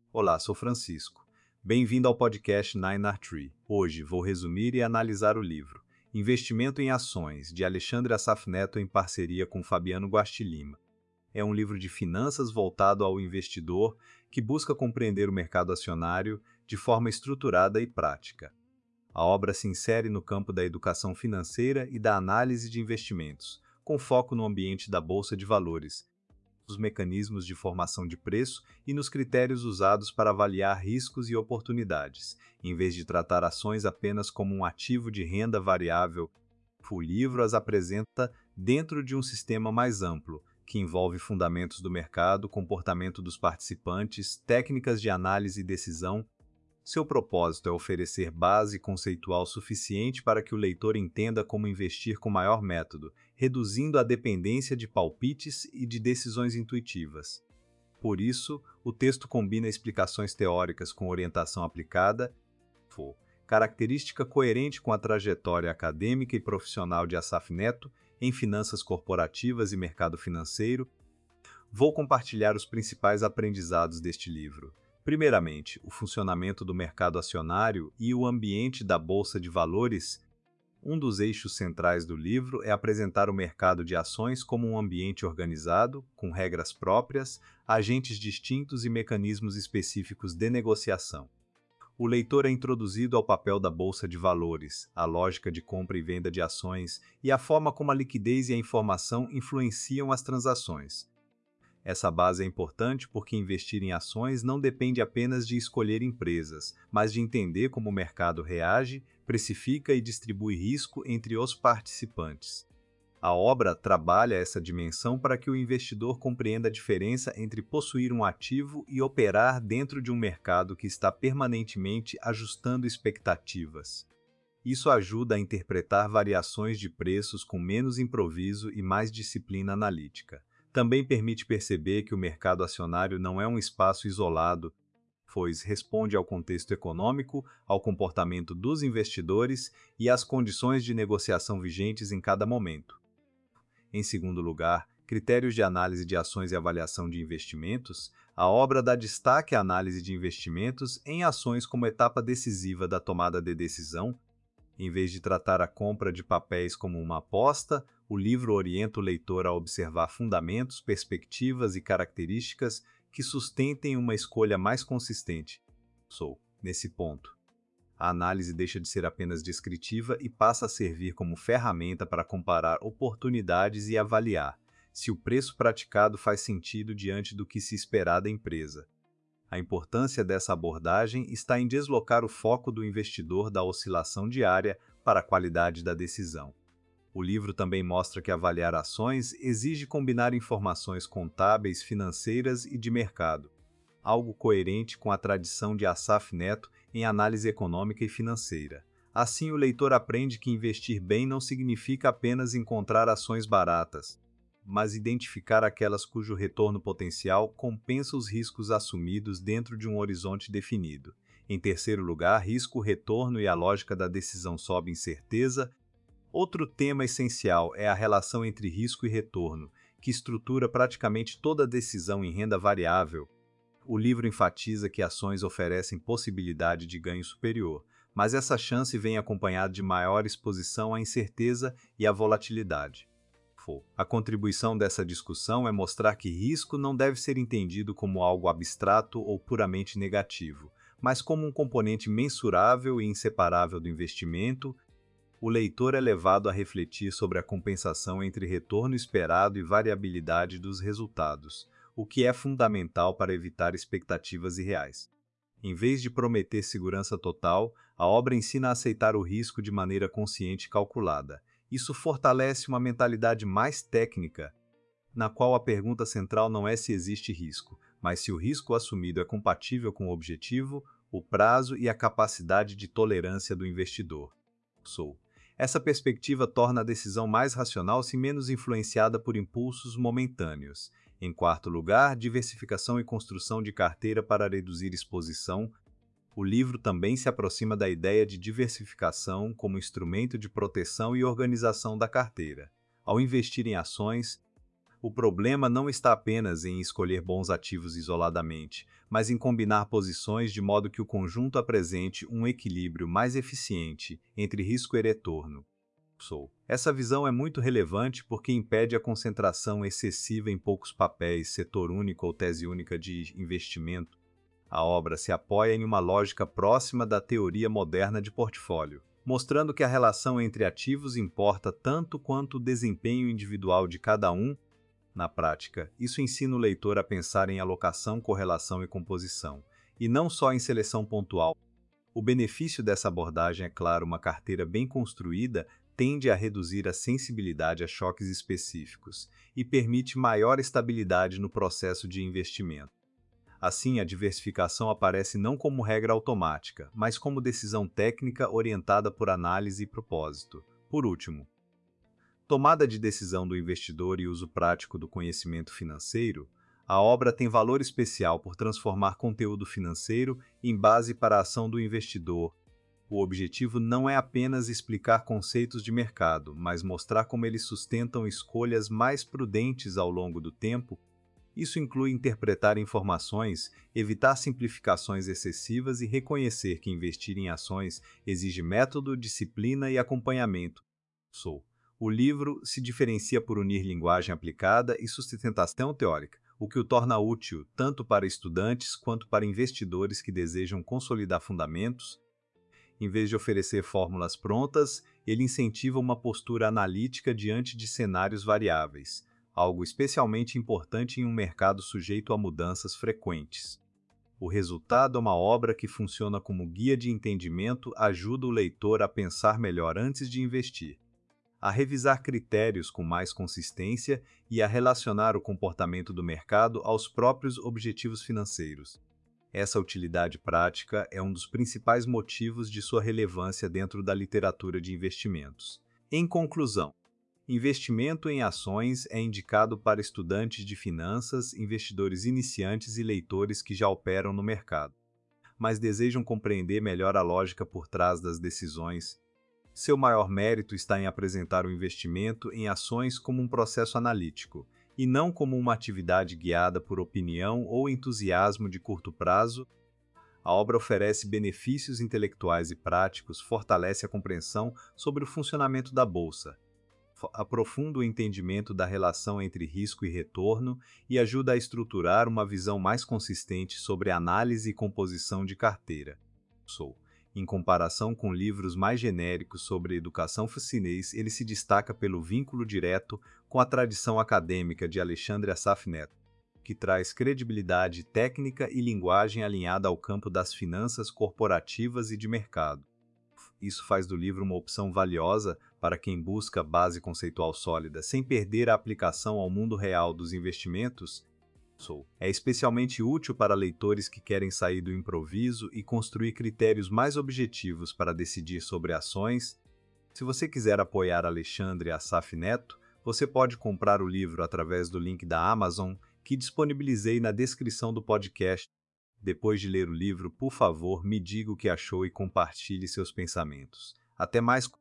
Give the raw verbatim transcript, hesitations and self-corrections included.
Olá, sou Francisco. Bem-vindo ao podcast Nine R Tree. Hoje vou resumir e analisar o livro Investimento em Ações, de Alexandre Assaf Neto em parceria com Fabiano Guastilima. É um livro de finanças voltado ao investidor que busca compreender o mercado acionário de forma estruturada e prática. A obra se insere no campo da educação financeira e da análise de investimentos, com foco no ambiente da Bolsa de Valores, nos mecanismos de formação de preço e nos critérios usados para avaliar riscos e oportunidades, em vez de tratar ações apenas como um ativo de renda variável. O livro as apresenta dentro de um sistema mais amplo, que envolve fundamentos do mercado, comportamento dos participantes, técnicas de análise e decisão. Seu propósito é oferecer base conceitual suficiente para que o leitor entenda como investir com maior método, reduzindo a dependência de palpites e de decisões intuitivas. Por isso, o texto combina explicações teóricas com orientação aplicada, característica coerente com a trajetória acadêmica e profissional de Assaf Neto em finanças corporativas e mercado financeiro. Vou compartilhar os principais aprendizados deste livro. Primeiramente, o funcionamento do mercado acionário e o ambiente da Bolsa de Valores. Um dos eixos centrais do livro é apresentar o mercado de ações como um ambiente organizado, com regras próprias, agentes distintos e mecanismos específicos de negociação. O leitor é introduzido ao papel da Bolsa de Valores, a lógica de compra e venda de ações e a forma como a liquidez e a informação influenciam as transações. Essa base é importante porque investir em ações não depende apenas de escolher empresas, mas de entender como o mercado reage, precifica e distribui risco entre os participantes. A obra trabalha essa dimensão para que o investidor compreenda a diferença entre possuir um ativo e operar dentro de um mercado que está permanentemente ajustando expectativas. Isso ajuda a interpretar variações de preços com menos improviso e mais disciplina analítica. Também permite perceber que o mercado acionário não é um espaço isolado, pois responde ao contexto econômico, ao comportamento dos investidores e às condições de negociação vigentes em cada momento. Em segundo lugar, critérios de análise de ações e avaliação de investimentos. A obra dá destaque à análise de investimentos em ações como etapa decisiva da tomada de decisão. Em vez de tratar a compra de papéis como uma aposta, o livro orienta o leitor a observar fundamentos, perspectivas e características que sustentem uma escolha mais consistente. Sou, nesse ponto. A análise deixa de ser apenas descritiva e passa a servir como ferramenta para comparar oportunidades e avaliar se o preço praticado faz sentido diante do que se esperar da empresa. A importância dessa abordagem está em deslocar o foco do investidor da oscilação diária para a qualidade da decisão. O livro também mostra que avaliar ações exige combinar informações contábeis, financeiras e de mercado, algo coerente com a tradição de Assaf Neto em análise econômica e financeira. Assim, o leitor aprende que investir bem não significa apenas encontrar ações baratas, mas identificar aquelas cujo retorno potencial compensa os riscos assumidos dentro de um horizonte definido. Em terceiro lugar, risco, retorno e a lógica da decisão sob incerteza. Outro tema essencial é a relação entre risco e retorno, que estrutura praticamente toda a decisão em renda variável. O livro enfatiza que ações oferecem possibilidade de ganho superior, mas essa chance vem acompanhada de maior exposição à incerteza e à volatilidade. A contribuição dessa discussão é mostrar que risco não deve ser entendido como algo abstrato ou puramente negativo, mas como um componente mensurável e inseparável do investimento. O leitor é levado a refletir sobre a compensação entre retorno esperado e variabilidade dos resultados, o que é fundamental para evitar expectativas irreais. Em vez de prometer segurança total, a obra ensina a aceitar o risco de maneira consciente e calculada. Isso fortalece uma mentalidade mais técnica, na qual a pergunta central não é se existe risco, mas se o risco assumido é compatível com o objetivo, o prazo e a capacidade de tolerância do investidor. Sou. Essa perspectiva torna a decisão mais racional se menos influenciada por impulsos momentâneos. Em quarto lugar, diversificação e construção de carteira para reduzir exposição. O livro também se aproxima da ideia de diversificação como instrumento de proteção e organização da carteira. Ao investir em ações, O problema não está apenas em escolher bons ativos isoladamente, mas em combinar posições de modo que o conjunto apresente um equilíbrio mais eficiente entre risco e retorno. Sou. Essa visão é muito relevante porque impede a concentração excessiva em poucos papéis, setor único ou tese única de investimento. A obra se apoia em uma lógica próxima da teoria moderna de portfólio, mostrando que a relação entre ativos importa tanto quanto o desempenho individual de cada um. Na prática, isso ensina o leitor a pensar em alocação, correlação e composição, e não só em seleção pontual. O benefício dessa abordagem é, claro, uma carteira bem construída tende a reduzir a sensibilidade a choques específicos e permite maior estabilidade no processo de investimento. Assim, a diversificação aparece não como regra automática, mas como decisão técnica orientada por análise e propósito. Por último, tomada de decisão do investidor e uso prático do conhecimento financeiro, a obra tem valor especial por transformar conteúdo financeiro em base para a ação do investidor. O objetivo não é apenas explicar conceitos de mercado, mas mostrar como eles sustentam escolhas mais prudentes ao longo do tempo. Isso inclui interpretar informações, evitar simplificações excessivas e reconhecer que investir em ações exige método, disciplina e acompanhamento. Sou. O livro se diferencia por unir linguagem aplicada e sustentação teórica, o que o torna útil tanto para estudantes quanto para investidores que desejam consolidar fundamentos. Em vez de oferecer fórmulas prontas, ele incentiva uma postura analítica diante de cenários variáveis, algo especialmente importante em um mercado sujeito a mudanças frequentes. O resultado é uma obra que funciona como guia de entendimento, ajuda o leitor a pensar melhor antes de investir, a revisar critérios com mais consistência e a relacionar o comportamento do mercado aos próprios objetivos financeiros. Essa utilidade prática é um dos principais motivos de sua relevância dentro da literatura de investimentos. Em conclusão, investimento em ações é indicado para estudantes de finanças, investidores iniciantes e leitores que já operam no mercado, mas desejam compreender melhor a lógica por trás das decisões. Seu maior mérito está em apresentar o investimento em ações como um processo analítico, e não como uma atividade guiada por opinião ou entusiasmo de curto prazo. A obra oferece benefícios intelectuais e práticos, fortalece a compreensão sobre o funcionamento da bolsa, aprofunda o entendimento da relação entre risco e retorno e ajuda a estruturar uma visão mais consistente sobre análise e composição de carteira. Sou. Em comparação com livros mais genéricos sobre educação financeira, ele se destaca pelo vínculo direto com a tradição acadêmica de Alexandre Assaf Neto, que traz credibilidade técnica e linguagem alinhada ao campo das finanças corporativas e de mercado. Isso faz do livro uma opção valiosa para quem busca base conceitual sólida sem perder a aplicação ao mundo real dos investimentos. É especialmente útil para leitores que querem sair do improviso e construir critérios mais objetivos para decidir sobre ações. Se você quiser apoiar Alexandre Assaf Neto, você pode comprar o livro através do link da Amazon, que disponibilizei na descrição do podcast. Depois de ler o livro, por favor, me diga o que achou e compartilhe seus pensamentos. Até mais!